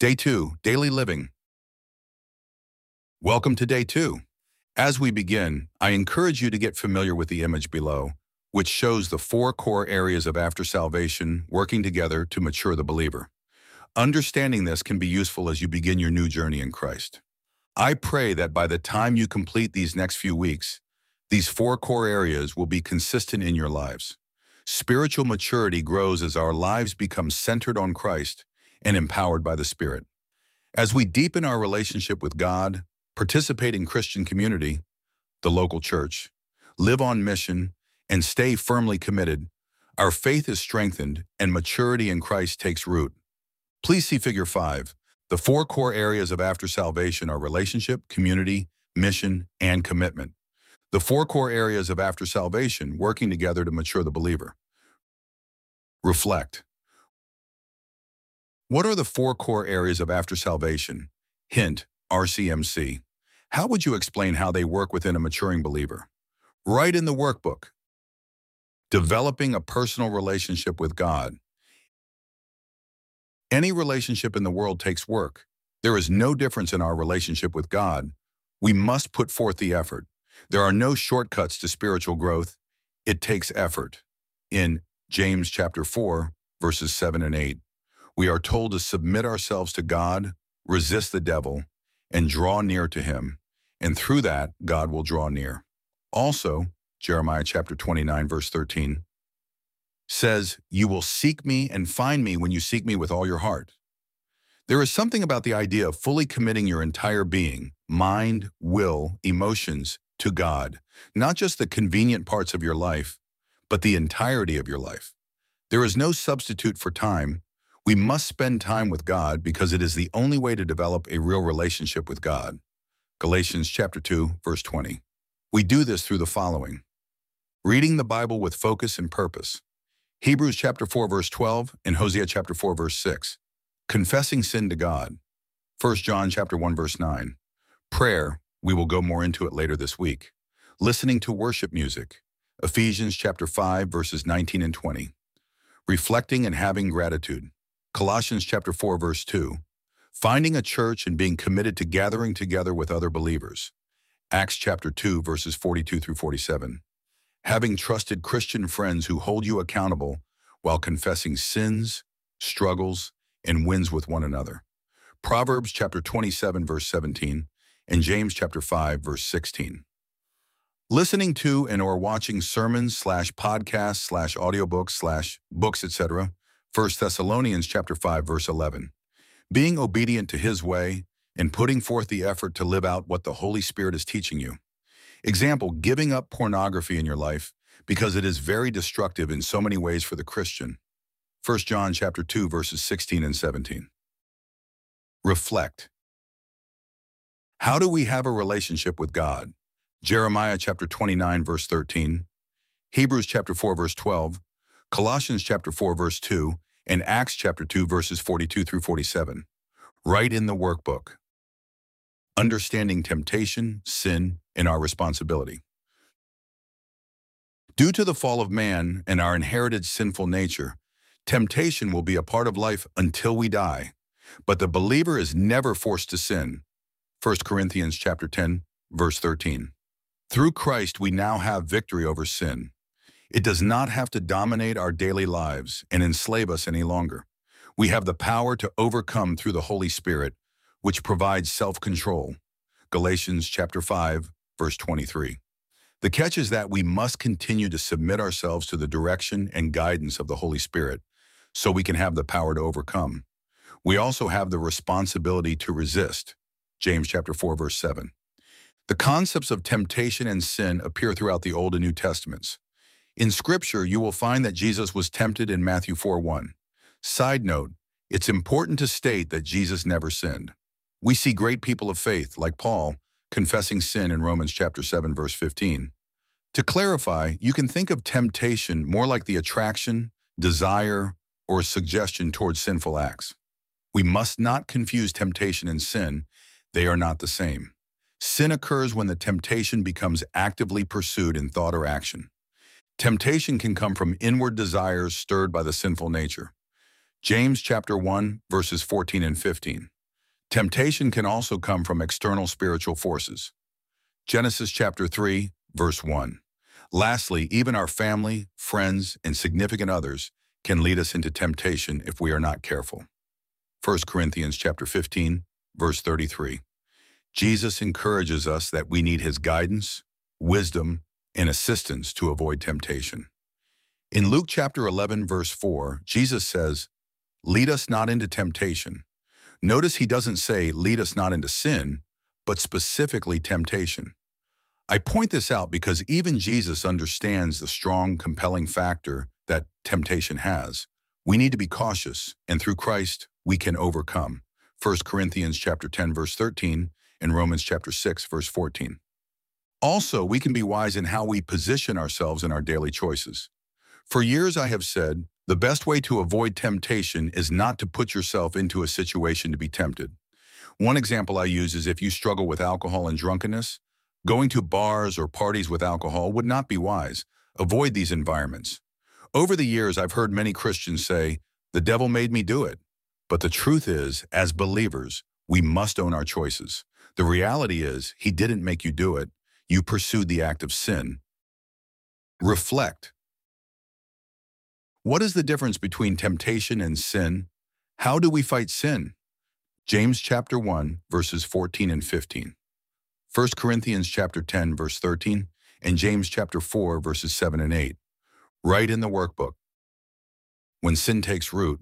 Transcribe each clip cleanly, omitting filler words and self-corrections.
Day 2, Daily Living. Welcome to Day 2. As we begin, I encourage you to get familiar with the image below, which shows the 4 core areas of after salvation working together to mature the believer. Understanding this can be useful as you begin your new journey in Christ. I pray that by the time you complete these next few weeks, these 4 core areas will be consistent in your lives. Spiritual maturity grows as our lives become centered on Christ and empowered by the Spirit. As we deepen our relationship with God, participate in Christian community, the local church, live on mission, and stay firmly committed, our faith is strengthened and maturity in Christ takes root. Please see Figure 5. The 4 core areas of after salvation are relationship, community, mission, and commitment. The 4 core areas of after salvation working together to mature the believer. Reflect. What are the 4 core areas of after salvation? Hint, RCMC. How would you explain how they work within a maturing believer? Write in the workbook. Developing a personal relationship with God. Any relationship in the world takes work. There is no difference in our relationship with God. We must put forth the effort. There are no shortcuts to spiritual growth. It takes effort. In James chapter 4, verses 7 and 8, we are told to submit ourselves to God, resist the devil, and draw near to him, and through that, God will draw near. Also, Jeremiah chapter 29, verse 13, says, "You will seek me and find me when you seek me with all your heart." There is something about the idea of fully committing your entire being, mind, will, emotions, to God, not just the convenient parts of your life, but the entirety of your life. There is no substitute for time. We must spend time with God because it is the only way to develop a real relationship with God. Galatians chapter 2, verse 20. We do this through the following. Reading the Bible with focus and purpose. Hebrews chapter 4, verse 12, and Hosea chapter 4, verse 6. Confessing sin to God. 1 John chapter 1, verse 9. Prayer, we will go more into it later this week. Listening to worship music. Ephesians chapter 5, verses 19 and 20. Reflecting and having gratitude. Colossians chapter 4, verse 2. Finding a church and being committed to gathering together with other believers. Acts chapter 2, verses 42 through 47. Having trusted Christian friends who hold you accountable while confessing sins, struggles, and wins with one another. Proverbs chapter 27, verse 17, and James chapter 5, verse 16. Listening to and or watching sermons / podcasts / audiobooks / books, etc. 1 Thessalonians chapter 5, verse 11. Being obedient to his way and putting forth the effort to live out what the Holy Spirit is teaching you. Example, giving up pornography in your life because it is very destructive in so many ways for the Christian. 1 John chapter 2, verses 16 and 17. Reflect. How do we have a relationship with God? Jeremiah chapter 29, verse 13, Hebrews chapter 4, verse 12, Colossians chapter 4, verse 2, and Acts chapter 2, verses 42 through 47. Write in the workbook. Understanding temptation, sin, and our responsibility. Due to the fall of man and our inherited sinful nature, temptation will be a part of life until we die. But the believer is never forced to sin. 1 Corinthians chapter 10, verse 13. Through Christ, we now have victory over sin. It does not have to dominate our daily lives and enslave us any longer. We have the power to overcome through the Holy Spirit, which provides self-control. Galatians chapter 5, verse 23. The catch is that we must continue to submit ourselves to the direction and guidance of the Holy Spirit so we can have the power to overcome. We also have the responsibility to resist. James chapter 4, verse 7. The concepts of temptation and sin appear throughout the Old and New Testaments. In Scripture, you will find that Jesus was tempted in Matthew 4:1. Side note, it's important to state that Jesus never sinned. We see great people of faith, like Paul, confessing sin in Romans chapter 7, verse 15. To clarify, you can think of temptation more like the attraction, desire, or suggestion towards sinful acts. We must not confuse temptation and sin. They are not the same. Sin occurs when the temptation becomes actively pursued in thought or action. Temptation can come from inward desires stirred by the sinful nature. James chapter 1, verses 14 and 15. Temptation can also come from external spiritual forces. Genesis chapter 3, verse 1. Lastly, even our family, friends, and significant others can lead us into temptation if we are not careful. 1 Corinthians chapter 15, verse 33. Jesus encourages us that we need his guidance, wisdom, and assistance to avoid temptation. In Luke chapter 11, verse 4, Jesus says, "Lead us not into temptation." Notice he doesn't say, "Lead us not into sin," but specifically temptation. I point this out because even Jesus understands the strong, compelling factor that temptation has. We need to be cautious, and through Christ, we can overcome. 1 Corinthians chapter 10, verse 13, and Romans chapter 6, verse 14. Also, we can be wise in how we position ourselves in our daily choices. For years I have said, the best way to avoid temptation is not to put yourself into a situation to be tempted. One example I use is if you struggle with alcohol and drunkenness, going to bars or parties with alcohol would not be wise. Avoid these environments. Over the years, I've heard many Christians say, "The devil made me do it." But the truth is, as believers, we must own our choices. The reality is, he didn't make you do it. You pursued the act of sin. Reflect. What is the difference between temptation and sin? How do we fight sin? James chapter 1, verses 14 and 15. 1 Corinthians chapter 10, verse 13, and James chapter 4, verses 7 and 8. Write in the workbook. When sin takes root.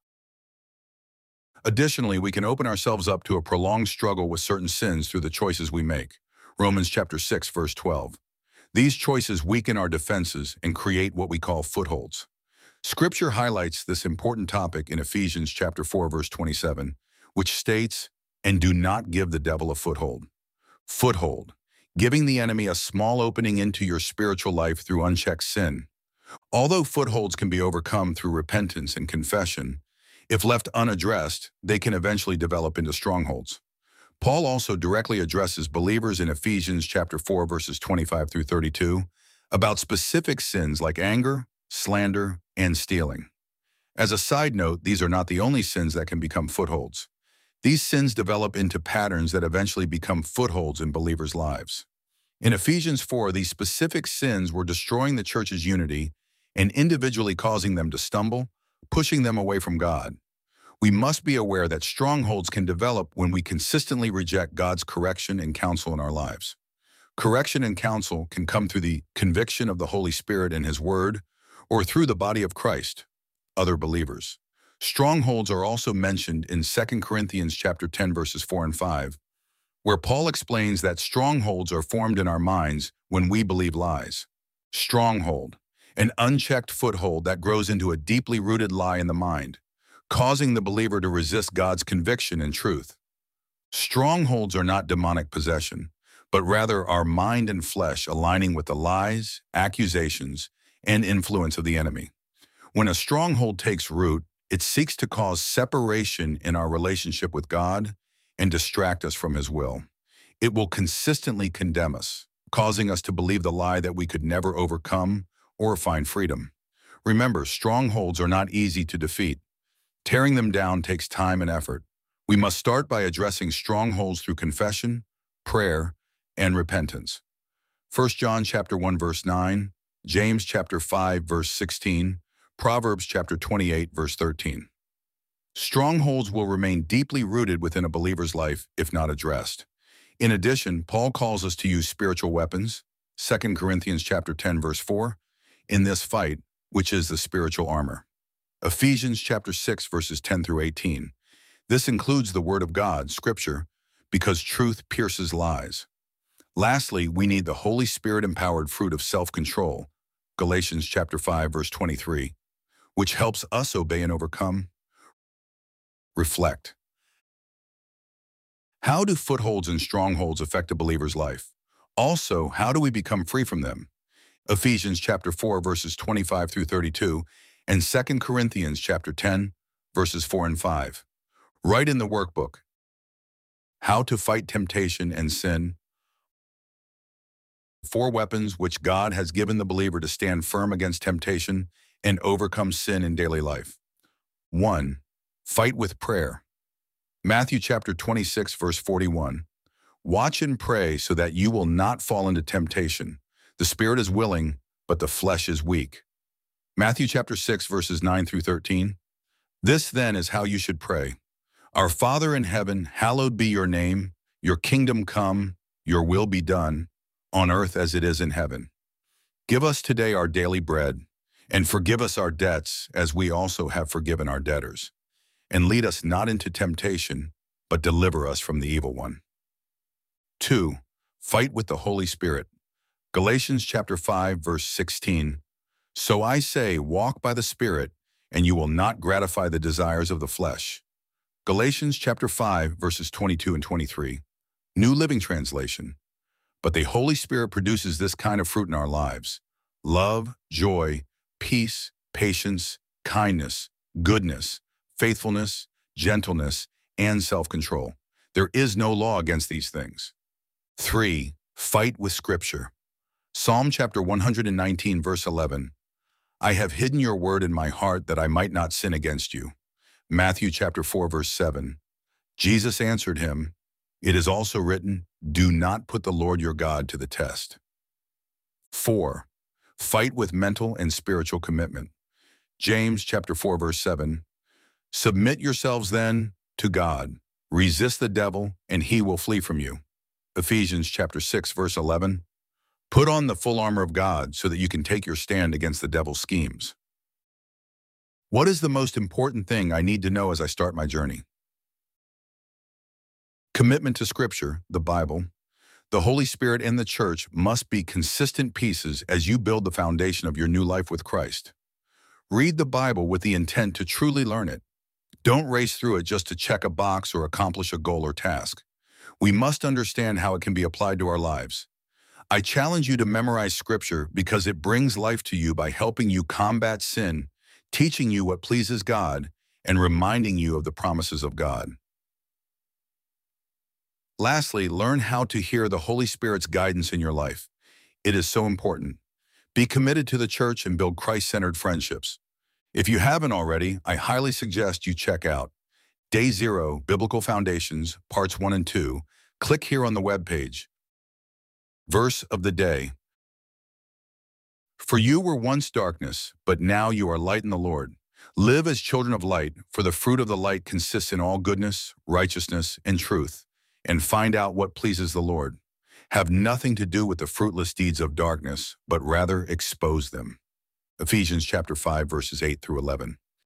Additionally, we can open ourselves up to a prolonged struggle with certain sins through the choices we make. Romans chapter 6, verse 12. These choices weaken our defenses and create what we call footholds. Scripture highlights this important topic in Ephesians chapter 4, verse 27, which states, "And do not give the devil a foothold." Foothold, giving the enemy a small opening into your spiritual life through unchecked sin. Although footholds can be overcome through repentance and confession, if left unaddressed, they can eventually develop into strongholds. Paul also directly addresses believers in Ephesians chapter 4, verses 25 through 32, about specific sins like anger, slander, and stealing. As a side note, these are not the only sins that can become footholds. These sins develop into patterns that eventually become footholds in believers' lives. In Ephesians 4, these specific sins were destroying the church's unity and individually causing them to stumble, pushing them away from God. We must be aware that strongholds can develop when we consistently reject God's correction and counsel in our lives. Correction and counsel can come through the conviction of the Holy Spirit and His Word, or through the body of Christ, other believers. Strongholds are also mentioned in 2 Corinthians chapter 10, verses 4 and 5, where Paul explains that strongholds are formed in our minds when we believe lies. Stronghold, an unchecked foothold that grows into a deeply rooted lie in the mind, causing the believer to resist God's conviction and truth. Strongholds are not demonic possession, but rather our mind and flesh aligning with the lies, accusations, and influence of the enemy. When a stronghold takes root, it seeks to cause separation in our relationship with God and distract us from His will. It will consistently condemn us, causing us to believe the lie that we could never overcome or find freedom. Remember, strongholds are not easy to defeat. Tearing them down takes time and effort. We must start by addressing strongholds through confession, prayer, and repentance. 1 John chapter 1, verse 9, James chapter 5, verse 16, Proverbs chapter 28, verse 13. Strongholds will remain deeply rooted within a believer's life if not addressed. In addition, Paul calls us to use spiritual weapons, 2 Corinthians chapter 10, verse 4, in this fight, which is the spiritual armor. Ephesians chapter 6, verses 10 through 18. This includes the Word of God, Scripture, because truth pierces lies. Lastly, we need the Holy Spirit-empowered fruit of self-control, Galatians chapter 5, verse 23, which helps us obey and overcome. Reflect. How do footholds and strongholds affect a believer's life? Also, how do we become free from them? Ephesians chapter 4, verses 25 through 32, and 2 Corinthians chapter 10, verses 4 and 5. Write in the workbook. How to fight temptation and sin. 4 weapons which God has given the believer to stand firm against temptation and overcome sin in daily life. 1. Fight with prayer. Matthew chapter 26, verse 41. Watch and pray so that you will not fall into temptation. The spirit is willing, but the flesh is weak. Matthew chapter 6, verses 9 through 13. This then is how you should pray. Our Father in heaven, hallowed be your name. Your kingdom come, your will be done, on earth as it is in heaven. Give us today our daily bread, and forgive us our debts as we also have forgiven our debtors. And lead us not into temptation, but deliver us from the evil one. 2. Fight with the Holy Spirit. Galatians chapter 5, verse 16. So I say, walk by the Spirit, and you will not gratify the desires of the flesh. Galatians chapter 5, verses 22 and 23. New Living Translation. But the Holy Spirit produces this kind of fruit in our lives: love, joy, peace, patience, kindness, goodness, faithfulness, gentleness, and self-control. There is no law against these things. 3. Fight with Scripture. Psalm chapter 119, verse 11. I have hidden your word in my heart that I might not sin against you. Matthew chapter 4, verse 7. Jesus answered him, it is also written, do not put the Lord your God to the test. 4. Fight with mental and spiritual commitment. James chapter 4, verse 7. Submit yourselves then to God. Resist the devil, and he will flee from you. Ephesians chapter 6, verse 11. Put on the full armor of God so that you can take your stand against the devil's schemes. What is the most important thing I need to know as I start my journey? Commitment to Scripture, the Bible, the Holy Spirit, and the church must be consistent pieces as you build the foundation of your new life with Christ. Read the Bible with the intent to truly learn it. Don't race through it just to check a box or accomplish a goal or task. We must understand how it can be applied to our lives. I challenge you to memorize Scripture because it brings life to you by helping you combat sin, teaching you what pleases God, and reminding you of the promises of God. Lastly, learn how to hear the Holy Spirit's guidance in your life. It is so important. Be committed to the church and build Christ-centered friendships. If you haven't already, I highly suggest you check out Day 0, Biblical Foundations, Parts 1 and 2. Click here on the webpage. Verse of the day. For you were once darkness, but now you are light in the Lord. Live as children of light, for the fruit of the light consists in all goodness, righteousness, and truth. And find out what pleases the Lord. Have nothing to do with the fruitless deeds of darkness, but rather expose them. Ephesians chapter 5, verses 8 through 11.